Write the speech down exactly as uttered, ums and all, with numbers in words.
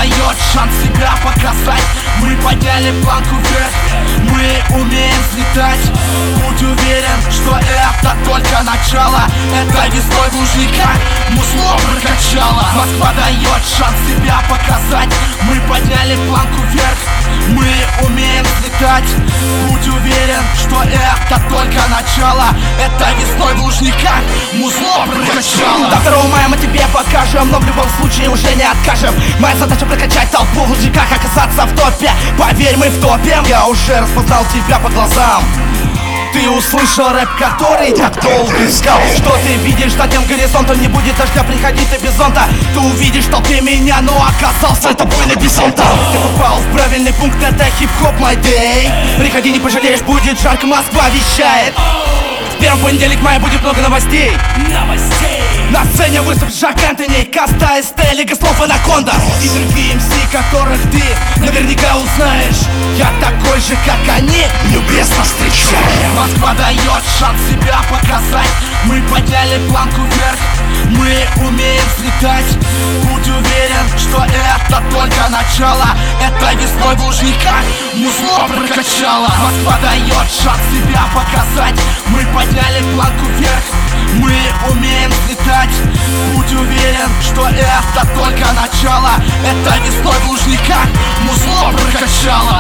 дает шанс себя показать. Мы подняли планку вверх, мы умеем взлетать. Будь уверен, что это только начало. Это весной в Лужниках музло прокачало. Москва дает шанс себя показать. Мы подняли планку вверх, мы умеем взлетать. Будь уверен, что это только начало. Это весной в Лужниках музло прокачало. До второго мая мы тебе покажем, но в любом случае уже не откажем. Моя задача прокачать толпу в Лужниках, оказаться в топе. Поверь, мы в топе. Я уже распознал тебя по глазам. Ты услышал рэп, который так долго искал. Что ты видишь над тем горизонтом? Не будет дождя, приходи ты без зонта. Ты увидишь в толпе меня, но оказался это бой на бизонта. Ты попал в правильный пункт, это хип-хоп, my day. Приходи, не пожалеешь, будет жарко, Москва вещает. В первый понедельник мая будет много новостей. Новостей. На сцене выступит Жак Энтони, Каста, Эсте, Лига слов, Анаконда и другие эм си, которых ты наверняка узнаешь. Я такой же, как они, любезно встречаю. Москва дает шанс себя показать. Мы подняли планку вверх, мы умеем взлетать. Будь уверен, что это только начало. Это весной в Лужниках музло прокачало. Москва дает шанс себя показать. Мы подняли планку вверх, мы умеем взлетать. Будь уверен, что это только начало. Это весной в Лужниках музло прокачало.